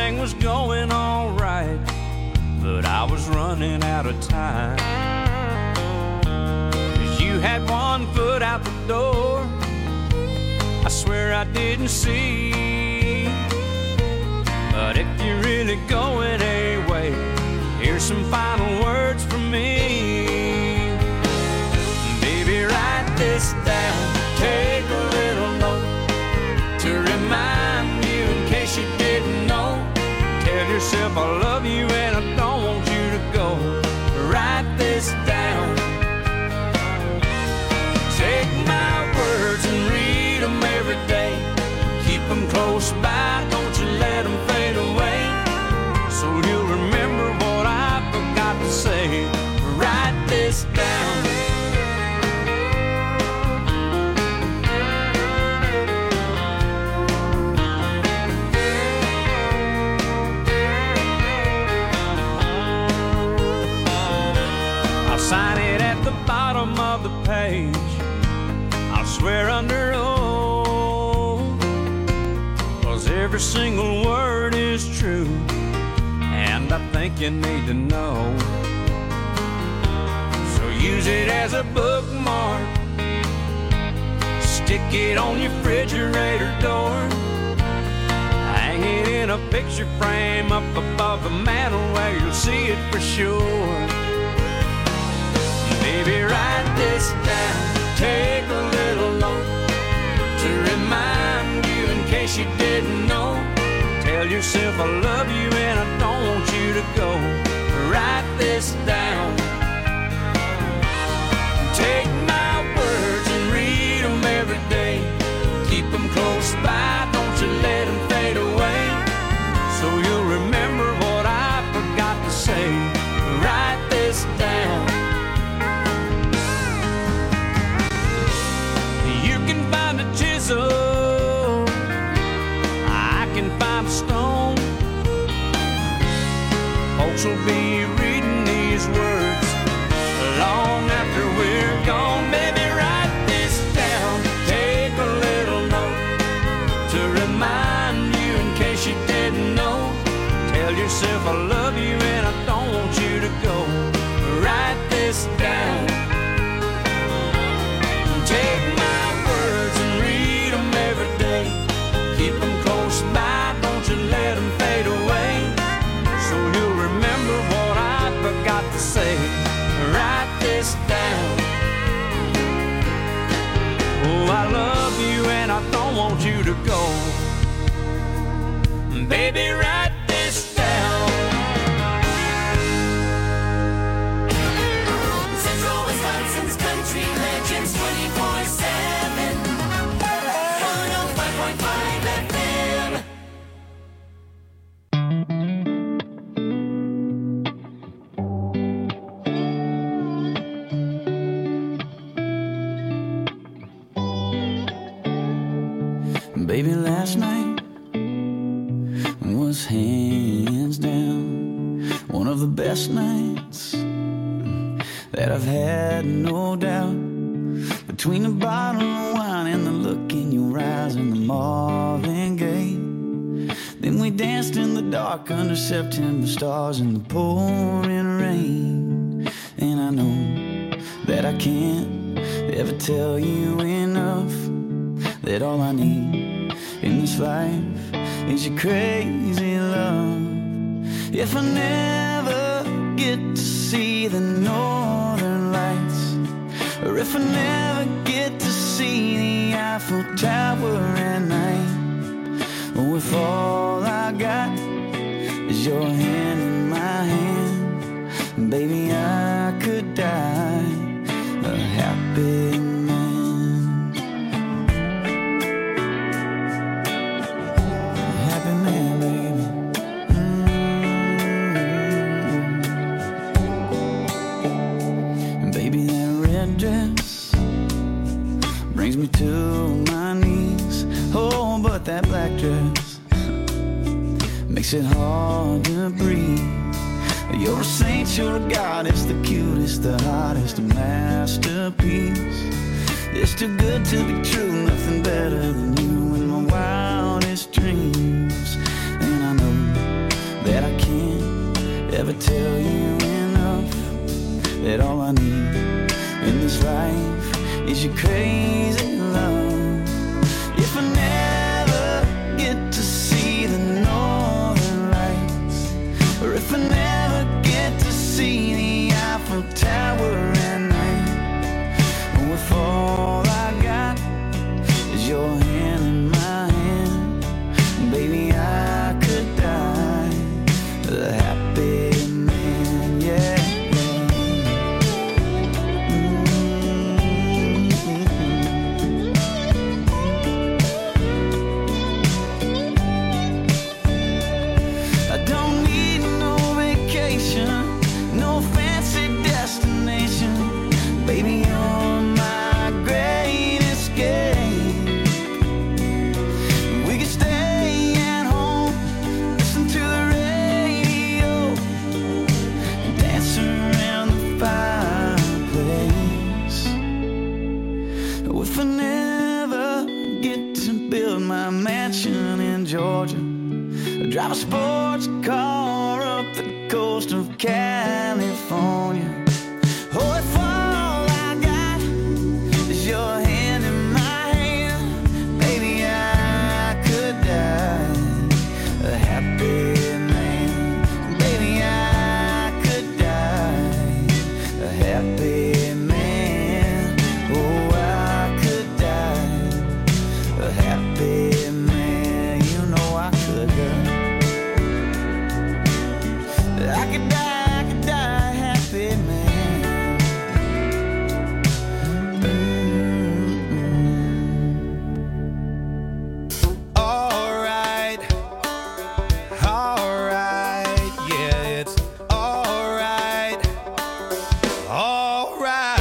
everything was going all right, but I was running out of time. 'Cause you had one foot out the door, I swear I didn't see. But if you're really going away, here's some final words from me. Baby, write this down, take a little note to remind you in case you didn't know. Tell yourself I love you and I don't want you to go. Write this down. Take my words and read them every day. Keep them close by, don't you let them fade away. So you'll remember what I forgot to say. Write this down. I'll sign it at the bottom of the page. I'll swear under oath, 'cause every single word is true, and I think you need to know. So use it as a bookmark, stick it on your refrigerator door, hang it in a picture frame up above the mantel where you'll see it for sure. Baby, write this down, take a little note to remind you in case you didn't know. Tell yourself I love you and I don't want you to go. Write this down. Take my words and read them every day. Keep them close by, don't you let them fade away. So you'll remember what I forgot to say. Write this down. You can find a chisel, I can find a stone. Folks will be reading these words long after we're gone. Baby, write this down, take a little note to remind you in case you didn't know. Tell yourself I love you and I don't want you to go. Write this down. Take my words and read them every day. Keep them close by, don't you let them fade away. So you'll remember what I forgot to say. Write this down. Oh, I love you and I don't want you to go. Baby, write this down. Central Wisconsin's country legends 24/7. 105.5 FM. Baby, last night was hands down one of the best nights that I've had, no doubt. Between the bottle of wine and the look in your eyes and the Marvin Gaye, then we danced in the dark under September stars in the pouring rain. And I know that I can't ever tell you enough that all I need in this life is your crazy love. If I never get to see the northern lights, or if I never get to see the Eiffel Tower at night, or if all I got is your hand in my hand, baby, I could die a happy man. A happy man, baby. Baby, that red dress brings me to my knees. Oh, but that black dress makes it hard to breathe. You're a saint, you're a goddess, the cutest, the hottest, a masterpiece. It's too good to be true, nothing better than you in my wildest dreams. And I know ever tell you enough that all I need in this life is your crazy love. If I never get to see the northern lights, or if I never get to see the Eiffel Tower at night, or if all I got is your hand in my hand, baby, I could die a happy man, yeah. I don't need no vacation, no fancy destination, baby, you're my great escape. We could stay at home, listen to the radio, dance around the fireplace. If I never get to build my mansion in Georgia, drive a sports car up the coast of California, oh, if all I got is your hand in my hand, baby, I could die a happy man. Baby, I could die a happy man. Oh, I could die a happy man. You know I could die. I could die a happy man. Alright, alright, yeah, it's alright, alright.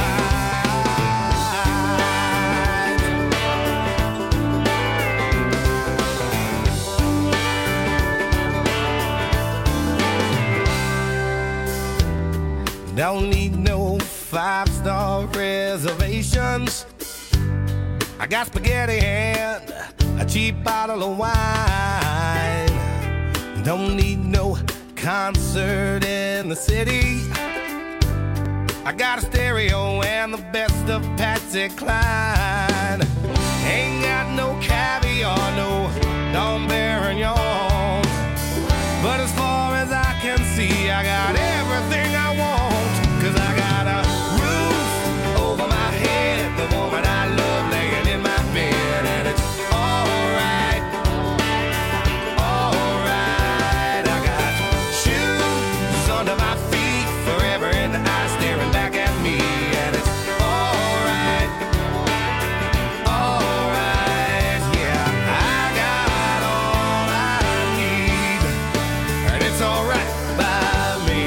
Don't need no 5-star reservations. I got spaghetti and a cheap bottle of wine. Don't need no concert in the city. I got a stereo and the best of Patsy Cline. Ain't got no caviar, no Dom Perignon. But as far as I can see, I got everything I want. 'Cause I got a roof over my head, the woman I love laying in my bed, and it's alright, alright. I got shoes under my feet, forever in the eye staring back at me, and it's alright, alright. Yeah, I got all I need, and it's alright by me.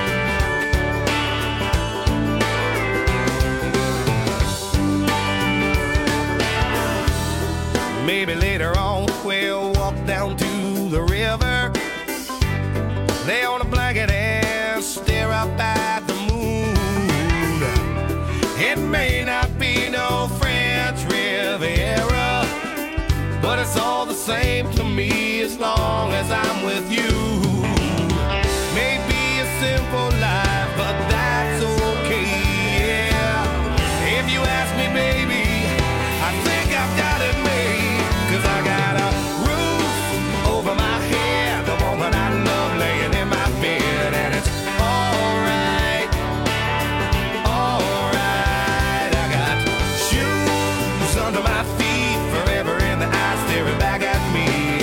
Maybe later on we'll walk down to the river, lay on a blanket and stare up at the moon. It may not be no French Riviera, but it's all the same to me as long as I'm with you. Maybe a simple life, but that's okay, yeah. If you ask me, baby, I think I've got it made. 'Cause I got a roof over my head, the woman I love laying in my bed, and it's alright, alright. I got shoes under my feet, forever in the eye staring back at me,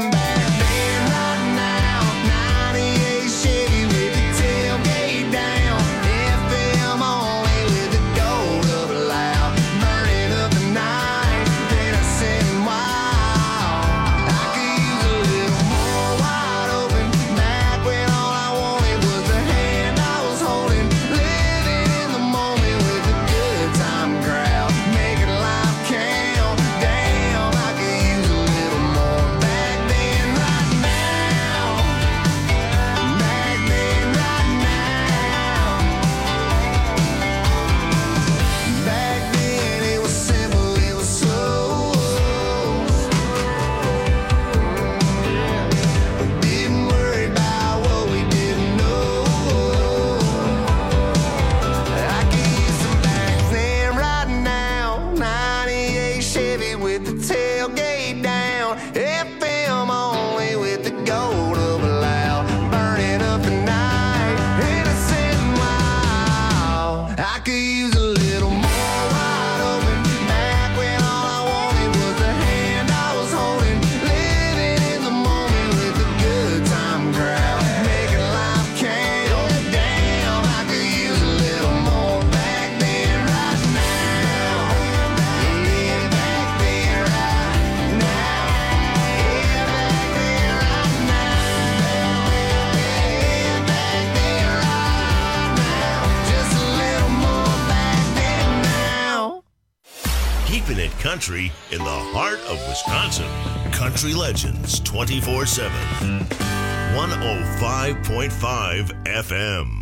Country in the heart of Wisconsin. Country Legends 24/7. 105.5 FM.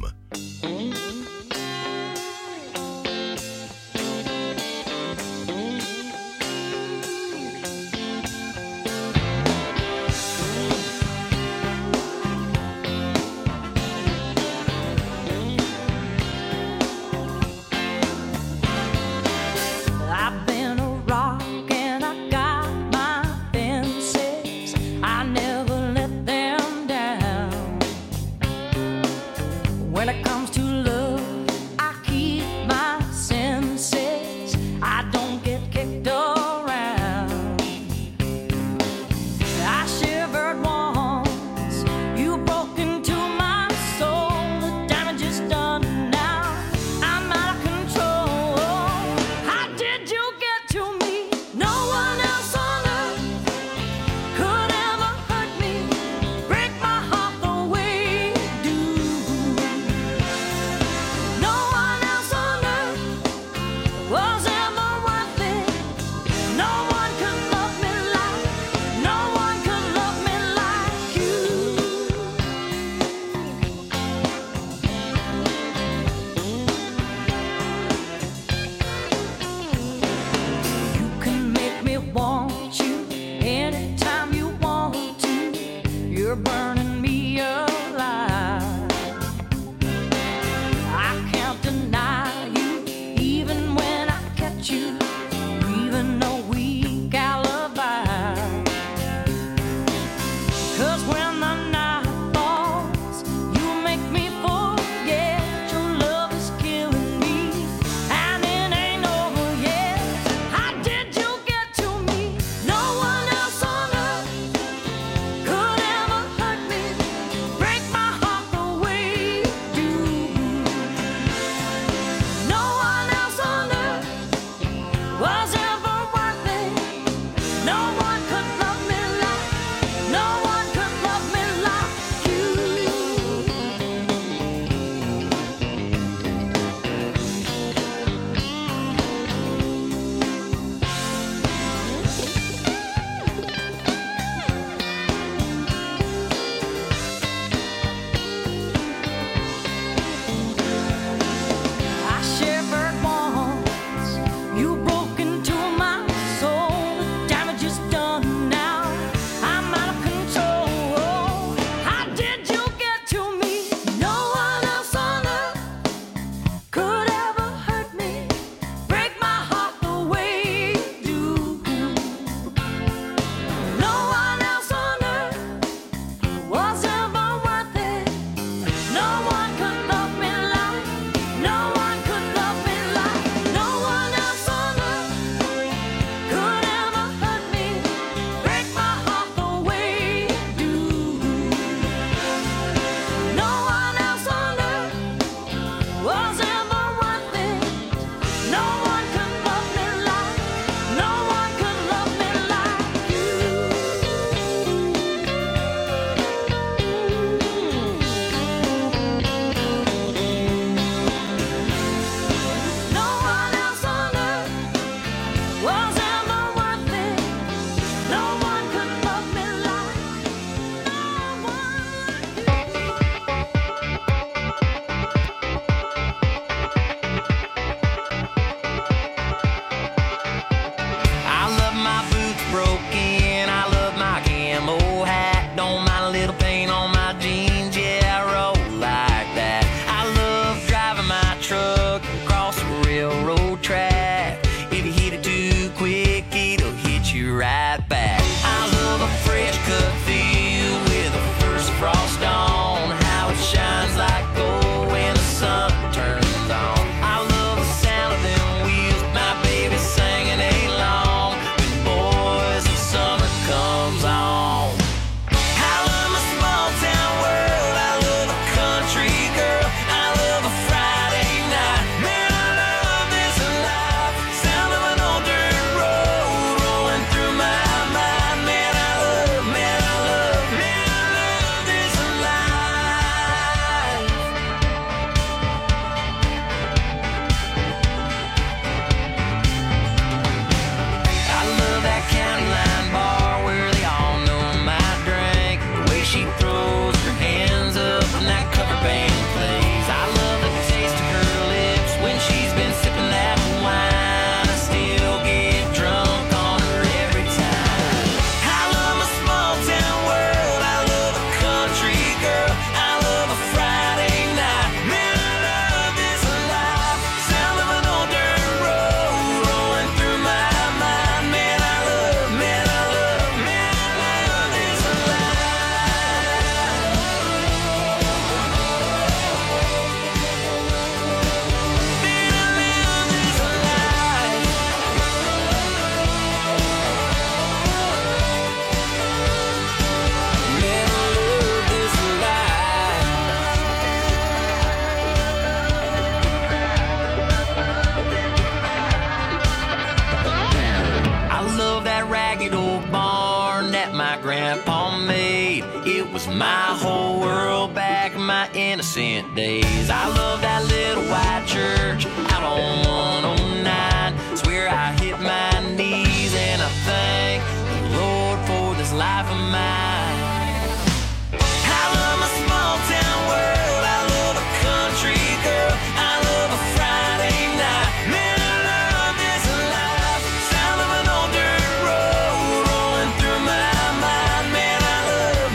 it was my whole world back in my innocent days. I love that little white church out on 109. It's where I hit my knees and I thank the Lord for this life of mine. I love my small town world. I love a country girl. I love a Friday night. Man, I love this life. Sound of an old dirt road rolling through my mind. Man, I love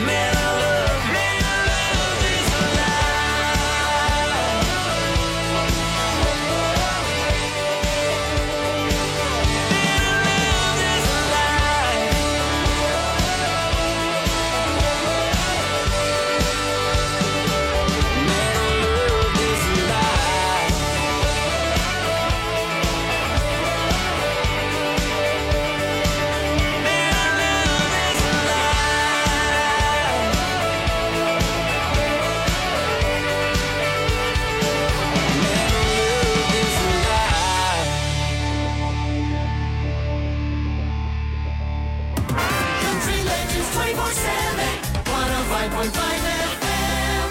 this life. Country Legends 24/7, 105.5 FM.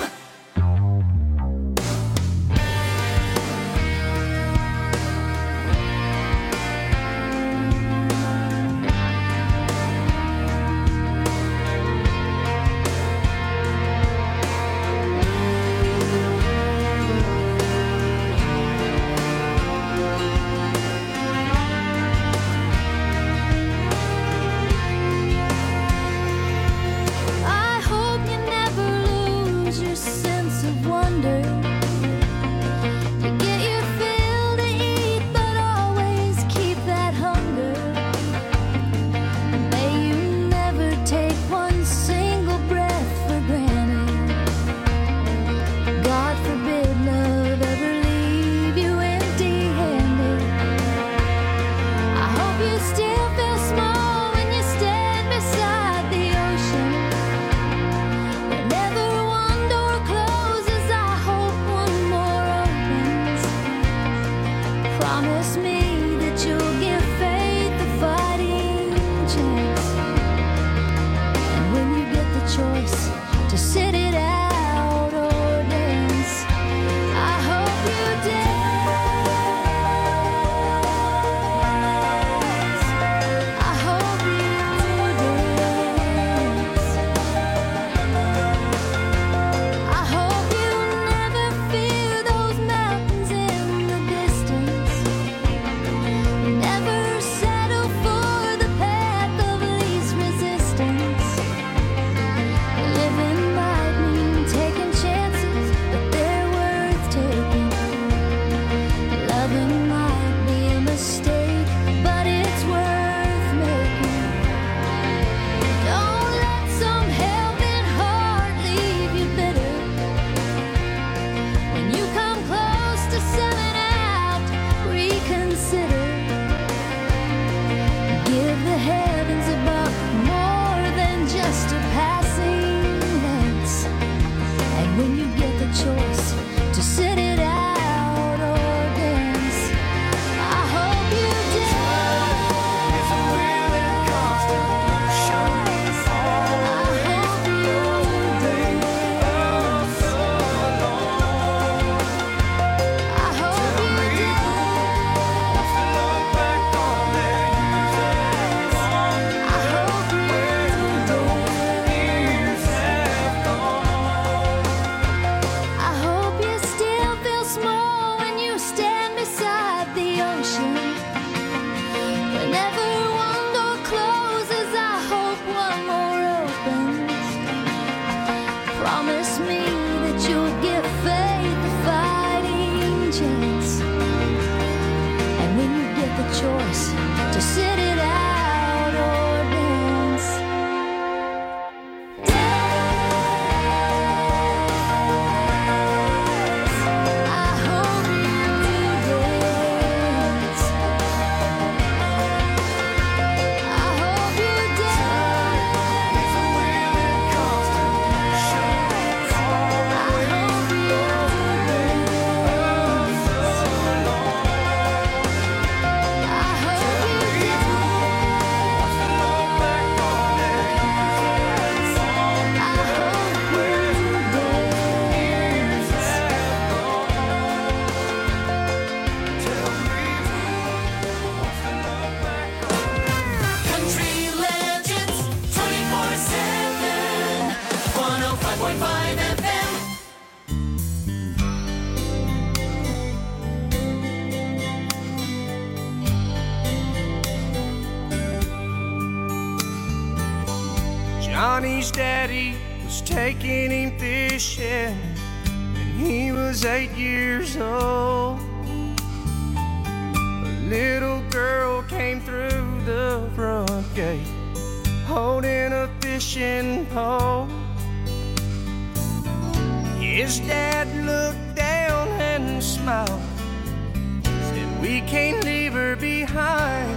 I hope you never lose your sense of wonder. You get your fill to eat, but always keep that hunger. May you never take one single breath for granted. God forbid love ever leave you empty-handed. I hope you still feel small when you stand beside the ocean. Whenever one door closes, I hope one more opens. Promise me that you'll give faith a fighting chance. And when you get the choice to sit it out or dance, I hope you dance. I hope you dance. I hope you never fear those mountains in the distance. Never settle for the path of least resistance. Living might mean taking chances, but they're worth taking. Loving might be a mistake, but it's worth making. Don't let some helping heart leave you bitter. When you come close to selling out, reconsider. Give the heavens above more than just a passing glance. And when you get the choice to sit it out or dance, I hope you dance. It's a will and constant motion. I hope you dance. I hope you dance. Look back on their years have gone. I hope you Years have gone. I hope you still feel small when you stand beside the ocean. Whenever one door closes, I hope one more opens. Promise me that you'll give faith a fighting chance. And when you get the choice to sit it out or dance, dance. I hope you dance. I hope you dance. It's a will and constant motion. I hope you dance. I hope you dance. 105.5 FM. Johnny's daddy was taking him fishing when he was 8 years old. A little girl came through the front gate holding a fishing pole. His dad looked down and smiled, said, "We can't leave her behind.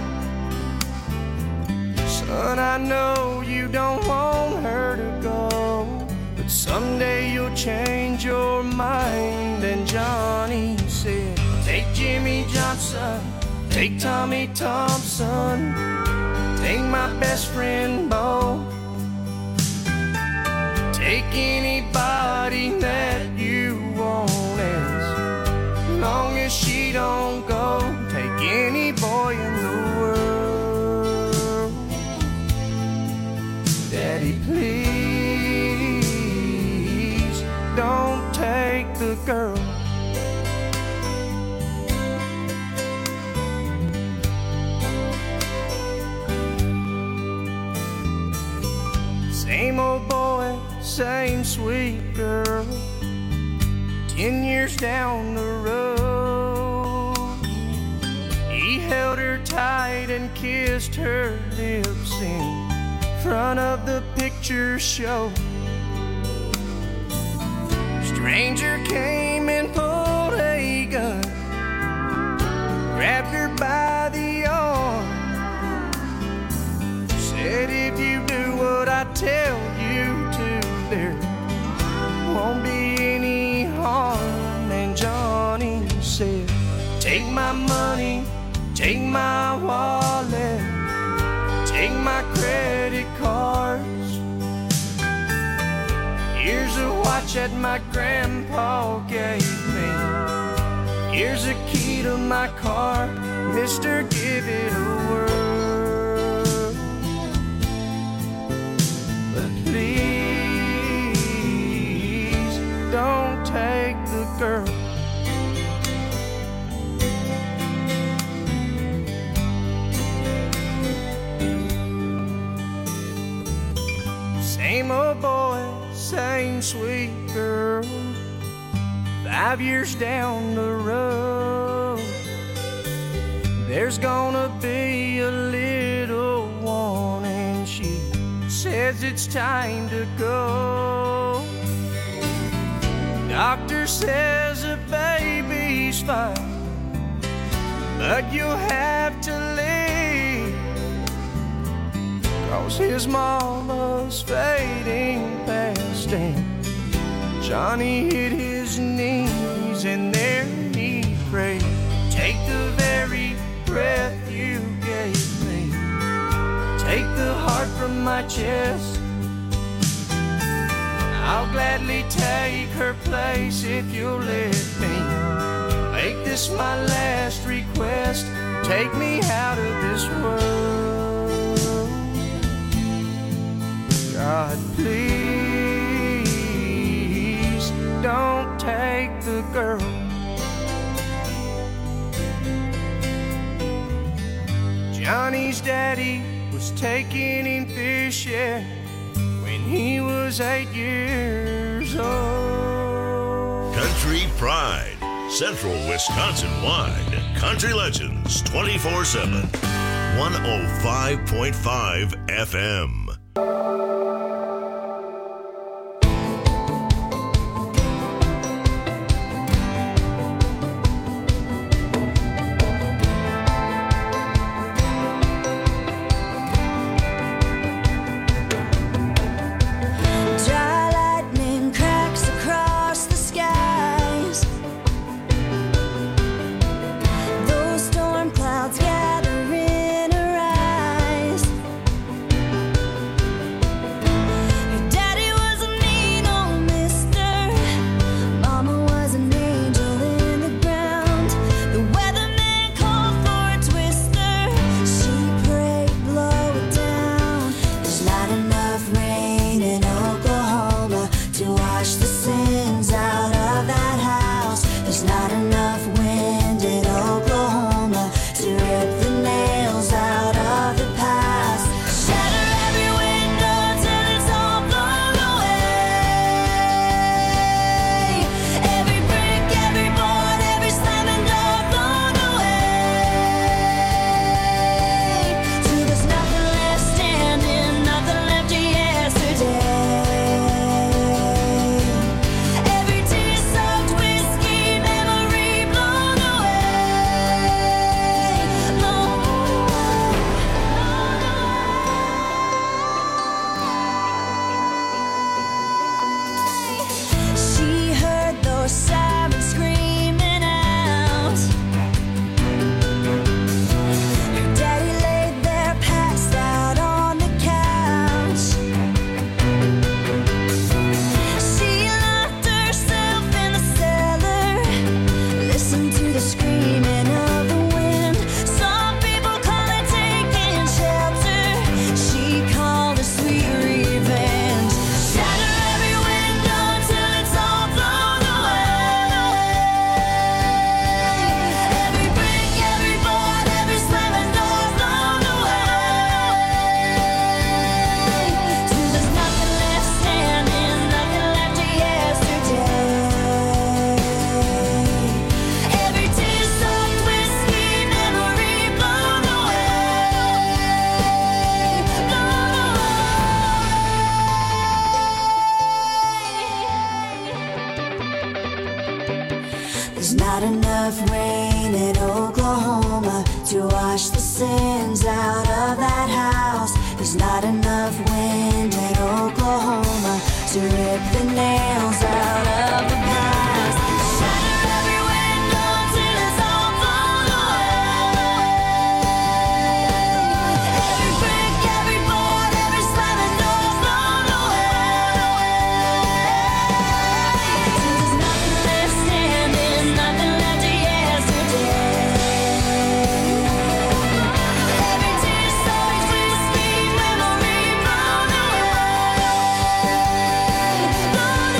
Son, I know you don't want her to go, but someday you'll change your mind." And Johnny said, "Take Jimmy Johnson, take Tommy Thompson, take my best friend Bo, take anybody that you want, as long as she don't go. Take any boy in the world. Daddy, please don't take the girl." Same old boy, same sweet girl, 10 years down the road. He held her tight and kissed her lips in front of the picture show. Stranger came and pulled a gun, grabbed her by the arm, said, "If you do what I tell you to, there won't be any harm." And Johnny said, "Take my money, take my wallet, take my credit cards. Here's a watch that my grandpa gave me. Here's a key to my car. Mister, give it a whirl. But please don't take the girl." Same old boy, same sweet girl, 5 years down the road. There's gonna be a little one, and she says it's time to go. Doctor says the baby's fine, but you'll have to leave, 'cause his mama's fading fast. And Johnny hit his knees and there he prayed, "Take the very breath you gave me, take the heart from my chest. I'll gladly take her place if you'll let me. Make this my last request, take me out of this world. God, please don't take the girl." Johnny's daddy was taking him fishing when he was 8 years old. Country Pride, Central Wisconsin-wide. Country Legends 24/7. 105.5 FM. Storm clouds gather in her eyes. There's not enough rain in Oklahoma to wash the sins out of that house. There's not enough wind in Oklahoma to rip the nails out of the past. Shatter every window till it's all blown away. Every brick, every board, every slamming door blown away. There's nothing left standing, nothing left of yesterday. Every tear so sweet, sweet memory blown away. Blown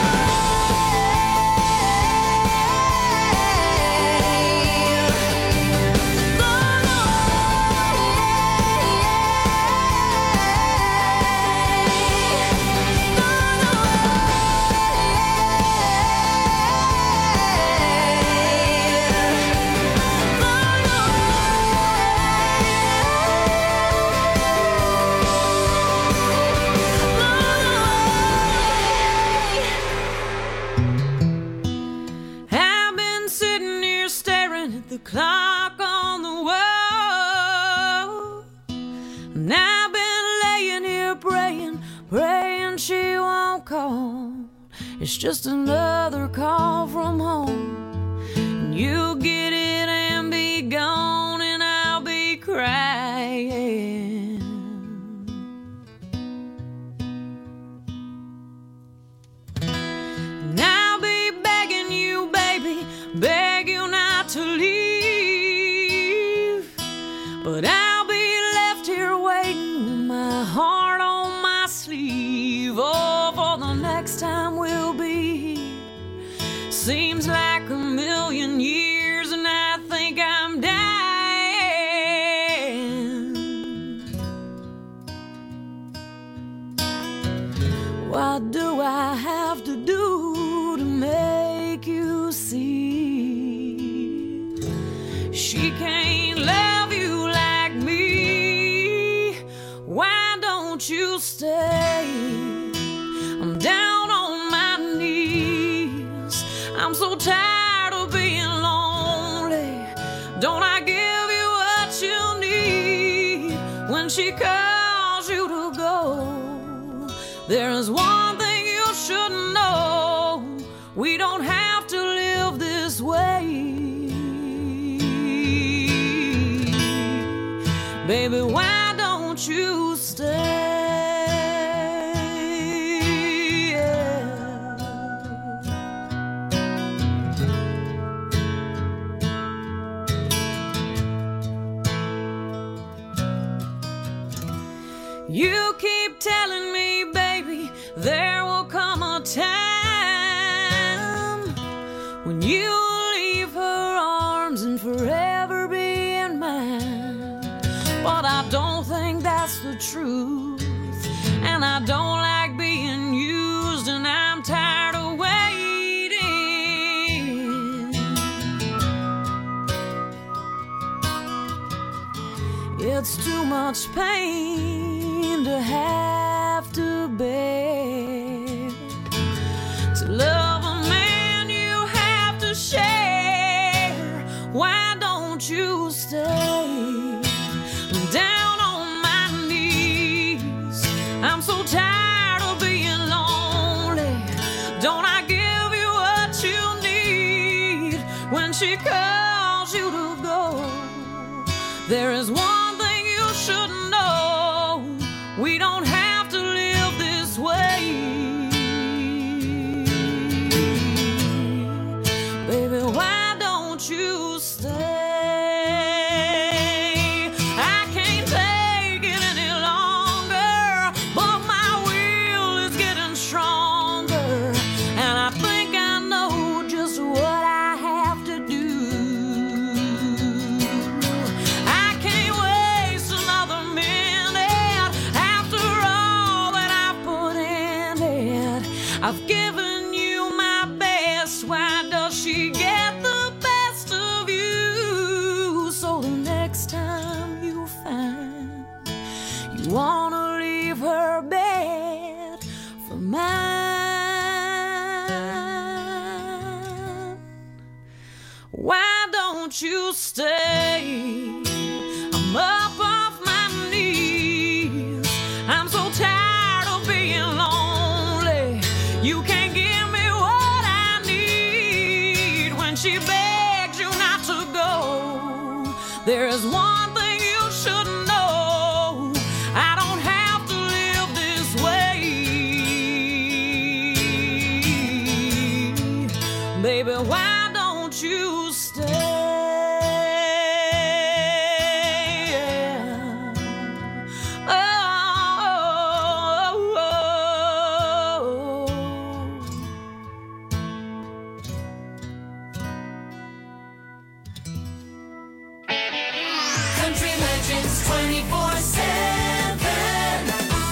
I've been sitting here staring at the clock on the wall. And I've been laying here praying, praying she won't call. It's just another call from home. And you'll get it and be gone, and I'll be crying. And I'll be begging you, baby, beg you not to leave. But I'll be left here waiting with my heart on my sleeve. Oh, for the next time we'll be here. Seems like a million years, and I think I'm dying. What do I have to do to make you see? She can't love you like me. Why don't you stay? I'm down on my knees. I'm so tired of being lonely. Don't I give you what you need when she calls you to go? There is one thing you should know. We don't have to live this way. Baby, why don't you stay? You keep telling me, baby, there will come a time when you'll leave her arms and forever be in mine. But I don't think that's the truth, and I don't like being used, and I'm tired of waiting. It's too much pain to have to bear. To love a man you have to share. Why don't you stay? I'm down on my knees. I'm so tired of being lonely. Don't I give you what you need when she calls you to go? There is one thing you should know. We don't have to live this way. Baby, why don't you stay? I can't take it any longer, but my will is getting stronger, and I think I know just what I have to do. I can't waste another minute after all that I put in it. I've given you my best. Why does she get the best of you? So the next time you find you wanna leave her bed for mine, don't you stay? I'm up off my knees. I'm so tired of being lonely. You can't give me what I need. When she begs you not to go, there is one thing you should know. I don't have to live this way. Baby, why don't you stay? Country Legends 24/7.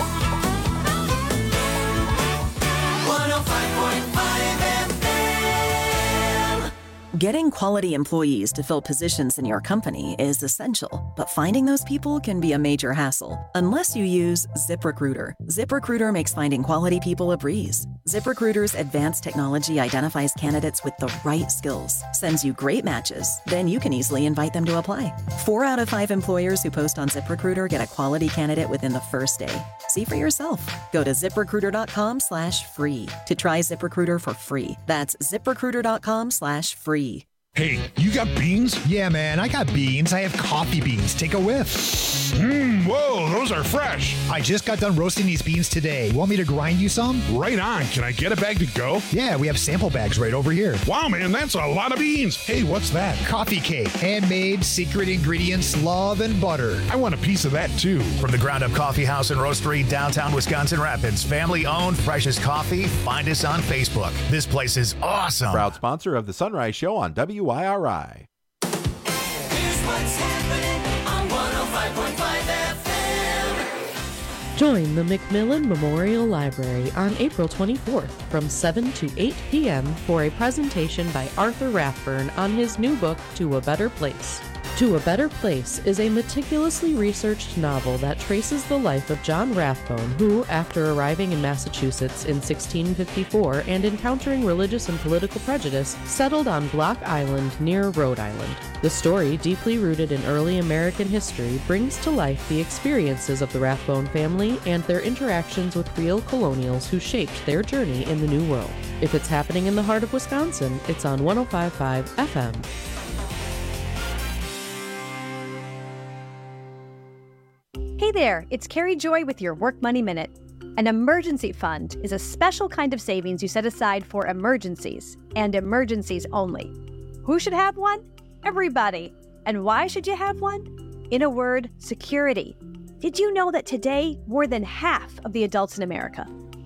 105.5 FM. Getting quality employees to fill positions in your company is essential, but finding those people can be a major hassle unless you use ZipRecruiter. ZipRecruiter makes finding quality people a breeze. ZipRecruiter's advanced technology identifies candidates with the right skills, sends you great matches, then you can easily invite them to apply. 4 out of 5 employers who post on ZipRecruiter get a quality candidate within the first day. See for yourself. Go to ZipRecruiter.com/free to try ZipRecruiter for free. That's ZipRecruiter.com/free. Hey, you got beans? Yeah, man, I got beans. I have coffee beans. Take a whiff. Whoa, those are fresh. I just got done roasting these beans today. Want me to grind you some? Right on. Can I get a bag to go? Yeah, we have sample bags right over here. Wow, man, that's a lot of beans. Hey, what's that? Coffee cake. Handmade, secret ingredients, love, and butter. I want a piece of that, too. From the Ground Up Coffee House and Roastery, downtown Wisconsin Rapids. Family-owned, freshest coffee. Find us on Facebook. This place is awesome. Proud sponsor of the Sunrise Show on WIRI. Here's what's happening on 105.5 FM. Join the Macmillan Memorial Library on April 24th from 7 to 8 p.m. for a presentation by Arthur Rathburn on his new book, To a Better Place. To a Better Place is a meticulously researched novel that traces the life of John Rathbone, who, after arriving in Massachusetts in 1654 and encountering religious and political prejudice, settled on Block Island near Rhode Island. The story, deeply rooted in early American history, brings to life the experiences of the Rathbone family and their interactions with real colonials who shaped their journey in the New World. If it's happening in the heart of Wisconsin, it's on 105.5 FM. Hey there, it's Carrie Joy with your Work Money Minute. An emergency fund is a special kind of savings you set aside for emergencies, and emergencies only. Who should have one? Everybody. And why should you have one? In a word, security. Did you know that today, more than half of the adults in America,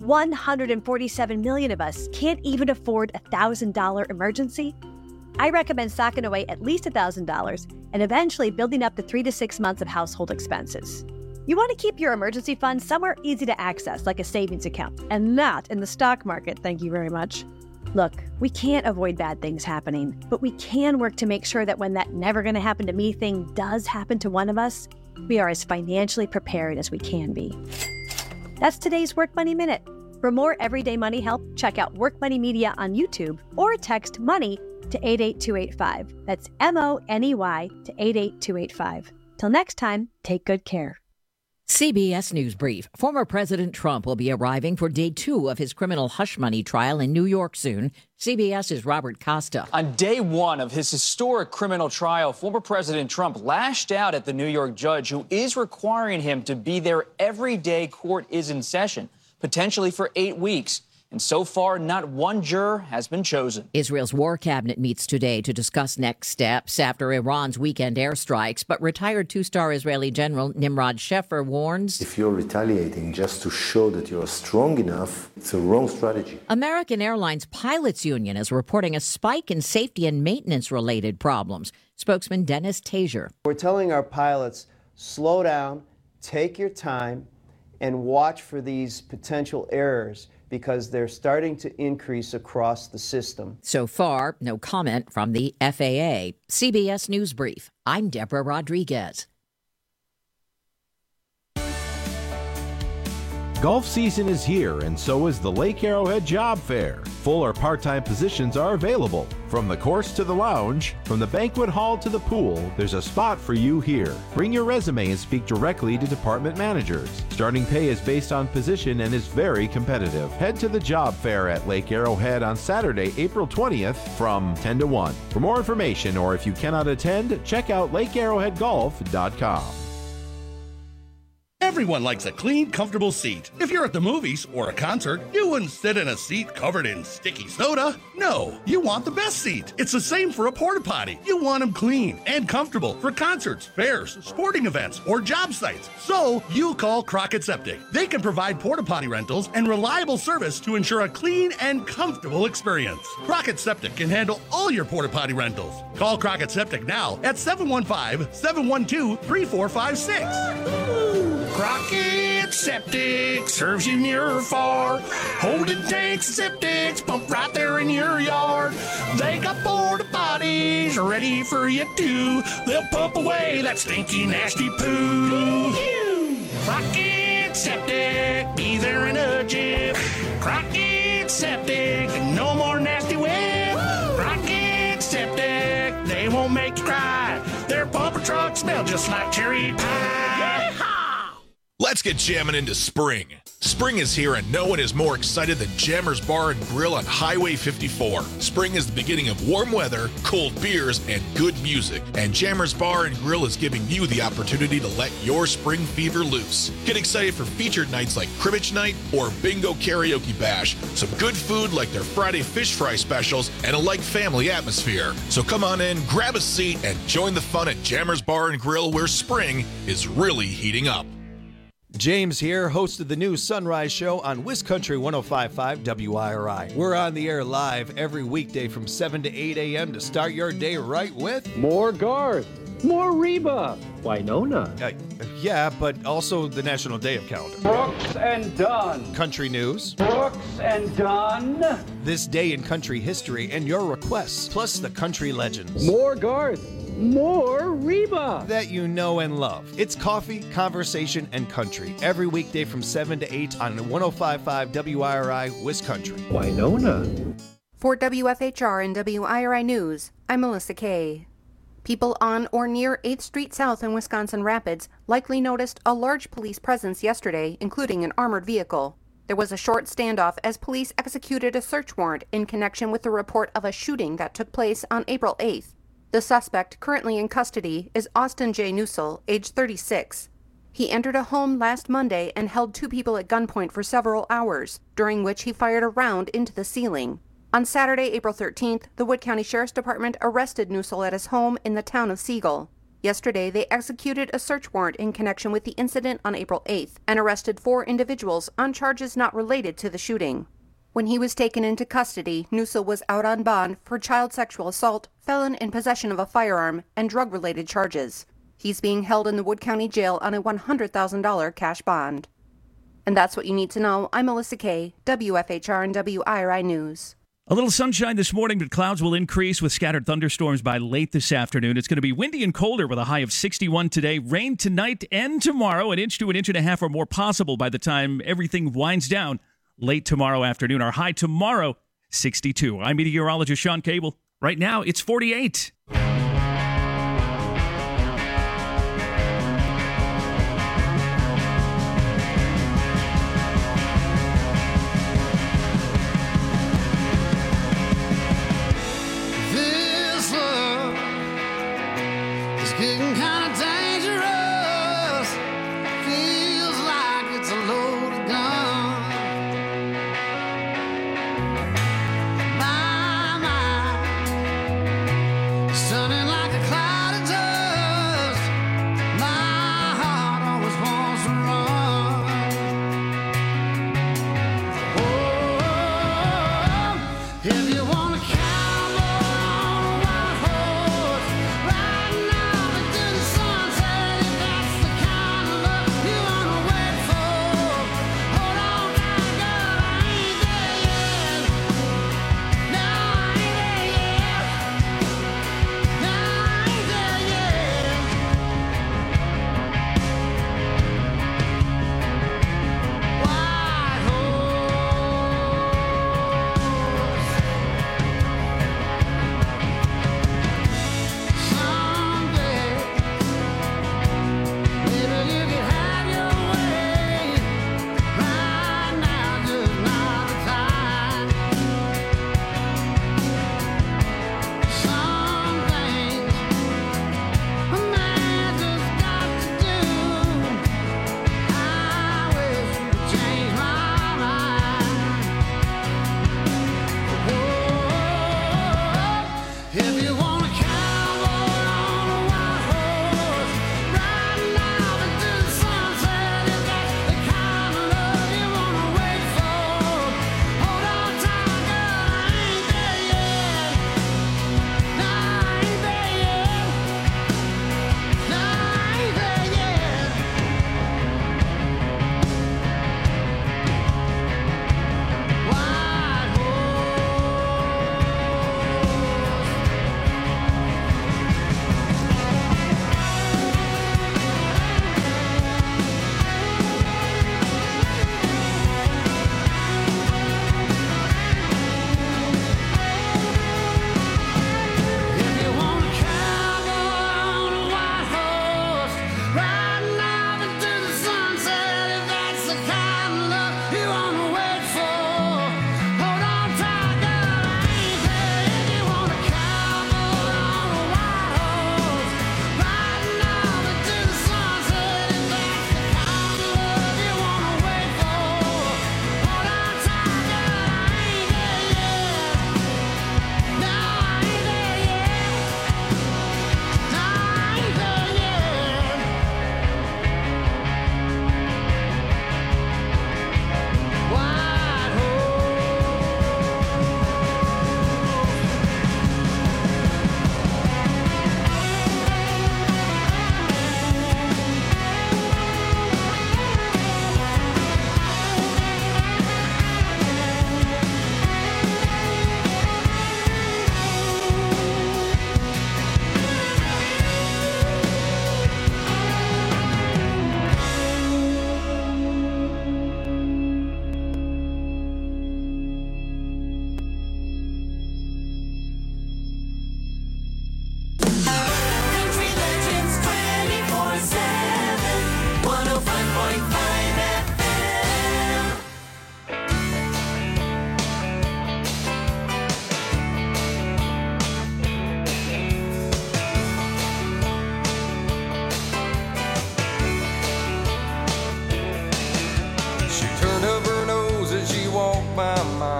147 million of us, can't even afford a $1,000 emergency? I recommend stocking away at least $1,000 and eventually building up to 3 to 6 months of household expenses. You want to keep your emergency fund somewhere easy to access, like a savings account, and not in the stock market, thank you very much. Look, we can't avoid bad things happening, but we can work to make sure that when that never going to happen to me thing does happen to one of us, we are as financially prepared as we can be. That's today's Work Money Minute. For more everyday money help, check out Work Money Media on YouTube or text MONEY to 88285. That's MONEY to 88285. Till next time, take good care. CBS News Brief. Former President Trump will be arriving for day 2 of his criminal hush money trial in New York soon. CBS's Robert Costa. On day 1 of his historic criminal trial, former President Trump lashed out at the New York judge who is requiring him to be there every day court is in session, potentially for 8 weeks. And so far, not one juror has been chosen. Israel's war cabinet meets today to discuss next steps after Iran's weekend airstrikes. But retired 2-star Israeli General Nimrod Sheffer warns, if you're retaliating just to show that you're strong enough, it's a wrong strategy. American Airlines Pilots Union is reporting a spike in safety and maintenance-related problems. Spokesman Dennis Tazier. We're telling our pilots, slow down, take your time, and watch for these potential errors, because they're starting to increase across the system. So far, no comment from the FAA. CBS News Brief. I'm Deborah Rodriguez. Golf season is here, and so is the Lake Arrowhead Job Fair. Full or part-time positions are available. From the course to the lounge, from the banquet hall to the pool, there's a spot for you here. Bring your resume and speak directly to department managers. Starting pay is based on position and is very competitive. Head to the Job Fair at Lake Arrowhead on Saturday, April 20th from 10 to 1. For more information, or if you cannot attend, check out lakearrowheadgolf.com. Everyone likes a clean, comfortable seat. If you're at the movies or a concert, you wouldn't sit in a seat covered in sticky soda. No, you want the best seat. It's the same for a porta potty. You want them clean and comfortable for concerts, fairs, sporting events, or job sites. So you call Crockett Septic. They can provide porta potty rentals and reliable service to ensure a clean and comfortable experience. Crockett Septic can handle all your porta potty rentals. Call Crockett Septic now at 715-712-3456. Crockett Septic serves you near or far. Holding tanks and septics pump right there in your yard. They got porta potties ready for you too. They'll pump away that stinky, nasty poo. Crockett Septic, be there in a jiff. Crockett Septic, no more nasty whip. Crockett Septic, they won't make you cry. Their pumper trucks smell just like cherry pie. Let's get jamming into spring. Spring is here and no one is more excited than Jammers Bar and Grill on Highway 54. Spring is the beginning of warm weather, cold beers, and good music. And Jammers Bar and Grill is giving you the opportunity to let your spring fever loose. Get excited for featured nights like Cribbage Night or Bingo Karaoke Bash. Some good food like their Friday fish fry specials and a like-family atmosphere. So come on in, grab a seat, and join the fun at Jammers Bar and Grill where spring is really heating up. James here, host of the new Sunrise Show on WisCountry 105.5 WIRI. We're on the air live every weekday from 7 to 8 a.m. to start your day right with more Garth, more Reba, Winona. Yeah, but also the National Day of Calendar. Brooks and Dunn. Country news. Brooks and Dunn. This day in country history and your requests, plus the country legends. More Garth. More Reba that you know and love. It's coffee, conversation, and country every weekday from 7 to 8 on 105.5 WIRI WisCountry. Winona. For WFHR and WIRI News, I'm Melissa Kay. People on or near 8th Street South in Wisconsin Rapids likely noticed a large police presence yesterday, including an armored vehicle. There was a short standoff as police executed a search warrant in connection with the report of a shooting that took place on April 8th. The suspect, currently in custody, is Austin J. Newsell, age 36. He entered a home last Monday and held two people at gunpoint for several hours, during which he fired a round into the ceiling. On Saturday, April 13th, the Wood County Sheriff's Department arrested Newsell at his home in the town of Siegel. Yesterday, they executed a search warrant in connection with the incident on April 8th and arrested 4 individuals on charges not related to the shooting. When he was taken into custody, Newsell was out on bond for child sexual assault, felon in possession of a firearm, and drug-related charges. He's being held in the Wood County Jail on a $100,000 cash bond. And that's what you need to know. I'm Melissa Kay, WFHR and WIRI News. A little sunshine this morning, but clouds will increase with scattered thunderstorms by late this afternoon. It's going to be windy and colder with a high of 61 today. Rain tonight and tomorrow, an inch to an inch and a half or more possible by the time everything winds down late tomorrow afternoon. Our high tomorrow, 62. I'm meteorologist Sean Cable. Right now, it's 48. This love is getting kind of dangerous. Feels like it's a loaded gun. My, my.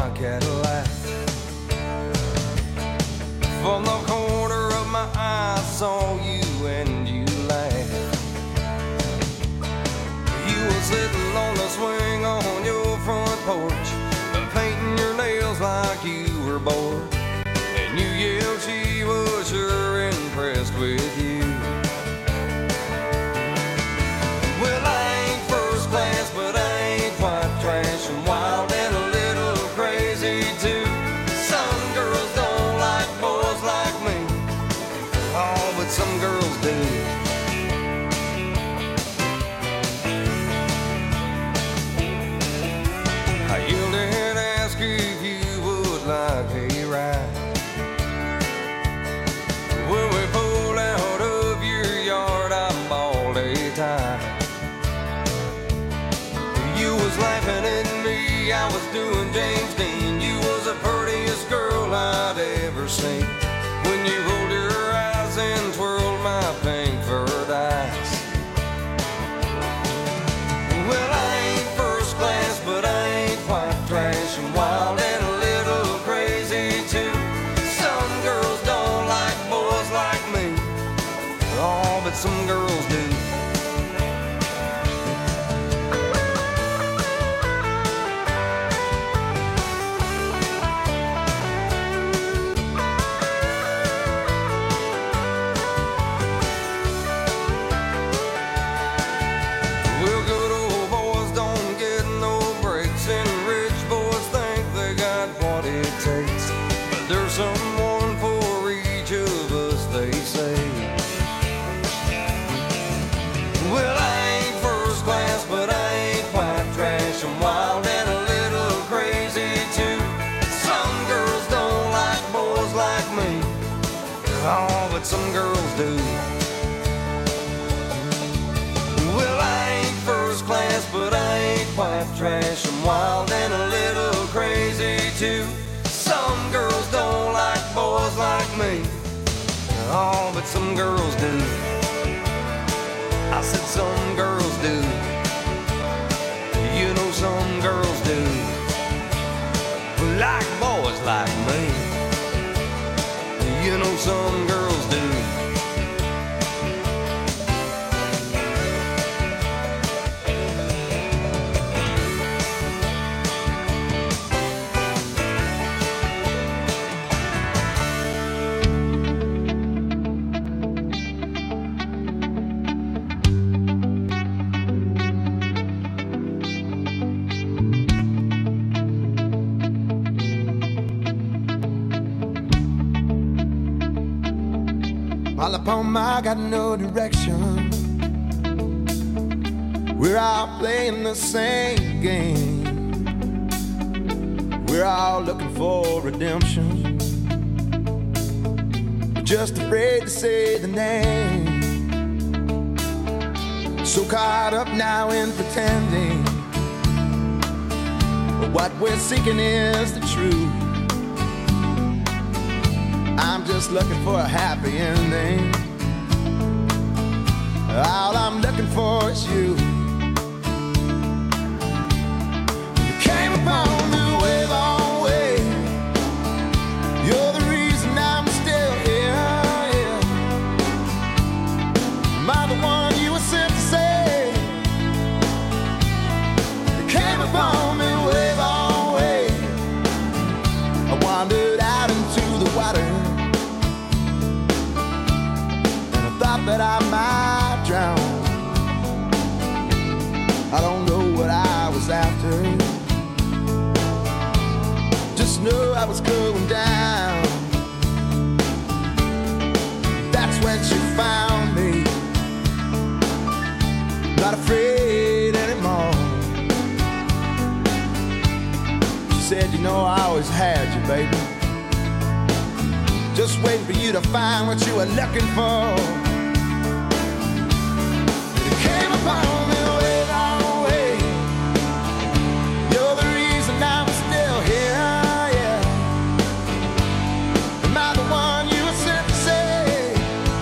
my Cadillac. From the corner of my eye, I saw you and you laughed. You were sitting on the swing on your front porch, painting your nails like you were bored. And you yelled she was sure impressed with you. Well, I ain't first class, but I ain't quite trash, and wild and a little crazy too. Some girls don't like boys like me, oh, but some girls do. I yelled and asked if you would like a ride. When we pulled out of your yard, I bawled a tie. You was laughing at me, I was doing James Dean. You was the prettiest girl I'd ever seen. When you rolled your eyes and twirled my pink furred eyes. Well, I ain't first class, but I ain't quite trash, and wild and a little crazy too. Some girls don't like boys like me, oh, but some girls do. Well, good old boys don't get no breaks, and rich boys think they got what it takes. But there's someone for each of us, they say. Well, I ain't first class, but I ain't quite trash, and wild and a little crazy too. Some girls don't like boys like me, oh, but some girls do. Well, I ain't first class, but I ain't quite trash, and wild and a little crazy too. Some girls don't like boys like me, oh, but some girls do. I said some girls do. You know some girls do. Like boys like me. You know some girls do. All up on my, got no direction. We're all playing the same game. We're all looking for redemption. We're just afraid to say the name. So caught up now in pretending, but what we're seeking is the truth. I'm just looking for a happy ending. All I'm looking for is you. You came upon me way long way. You're the reason I'm still here, yeah. Am I the one you were sent to save? You came upon me way long way. I wandered out into the water, that I might drown. I don't know what I was after, just know I was going down. That's when she found me, not afraid anymore. She said, you know I always had you, baby, just waiting for you to find what you were looking for. Upon me way long way. You're the reason I'm still here, yeah. Am I the one you were sent to save?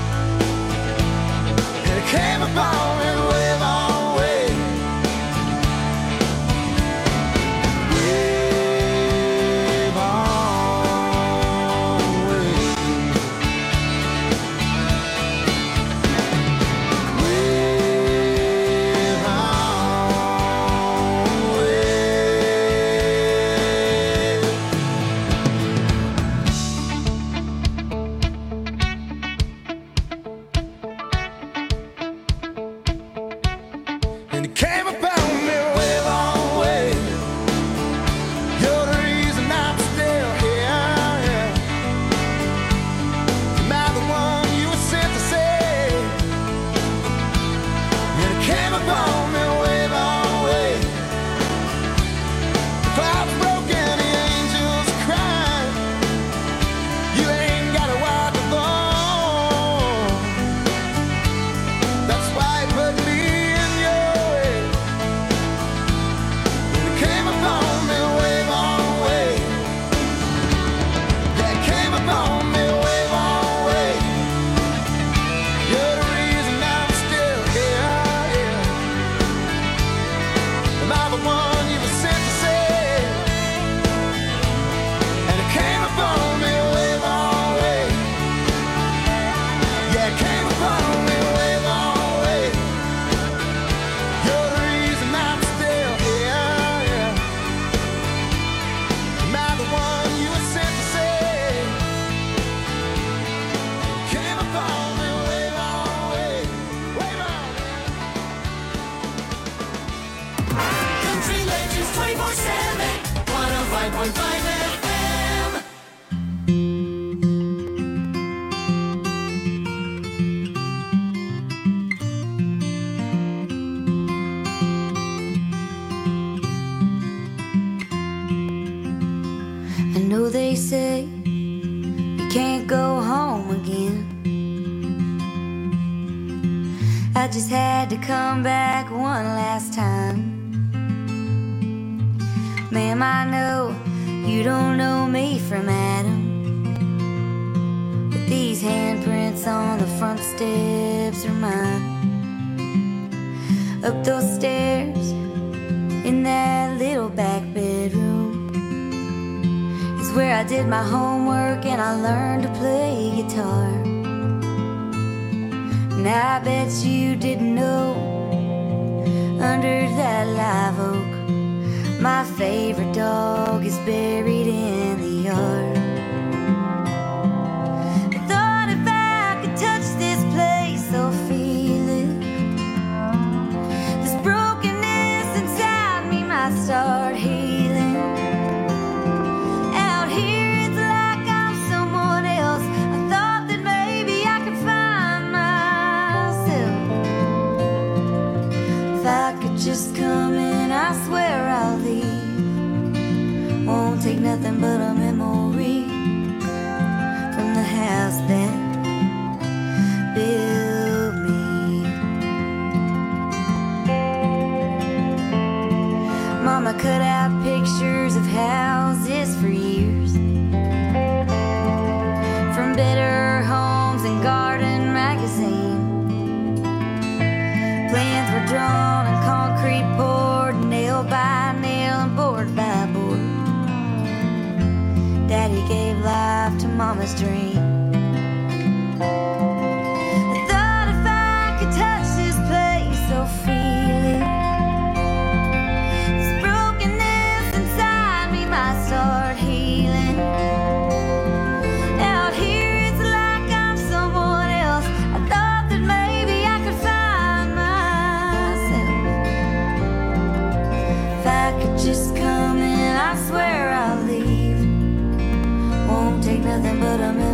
And it came upon me way long way. Way I know they say you can't go home again. I just had to come back one last time. Ma'am, I know you don't know me from Adam, but these handprints on the front steps are mine. Up those stairs in that little back bedroom is where I did my homework and I learned to play guitar. And I bet you didn't know, under that live oak, my favorite dog is buried in the yard. I thought if I could touch this place, I'll feel it. This brokenness inside me might start healing. Out here it's like I'm someone else. I thought that maybe I could find myself. If I could just come in, I swear I'll leave. Won't take nothing but a memory from the house that built me. Mama cut out pictures of houses for years, from Better Homes and Garden magazine. Plans were drawn and concrete poured, nail by nail and board by board. Daddy gave life to Mama's dream. I thought if I could touch this place, I'll feel it. This brokenness inside me might start healing. Out here it's like I'm someone else. I thought that maybe I could find myself. If I could just come in, I swear I'll leave. Won't take nothing but a minute.